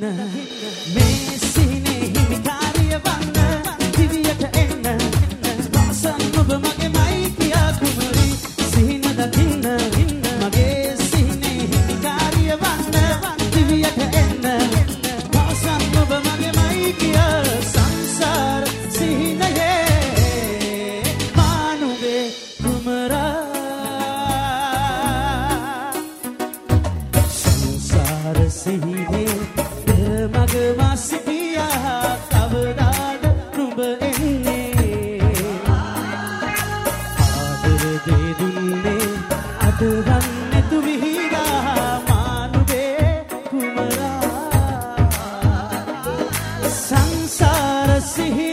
මේ සිහිනේ හිමිකාරිය වන්න දිවියට එන්න පාසන් ඔබ මගේමයි කියා කුමරි සිහින දකින්න මගේ සිහිනේ හිමිකාරිය වන්න දිවියට එන්න පාසන් ඔබ මගේමයි කියා සංසාර සිහිනයේ මානුගේ කුමරා සංසාර සිහිනේ මග සිටියා කවදාද නුඹ එන්නේ ආදර දේ දුන්නේ අදවන්නේ තු විහිදා මානුගේ කුමරා සංසාර සිහි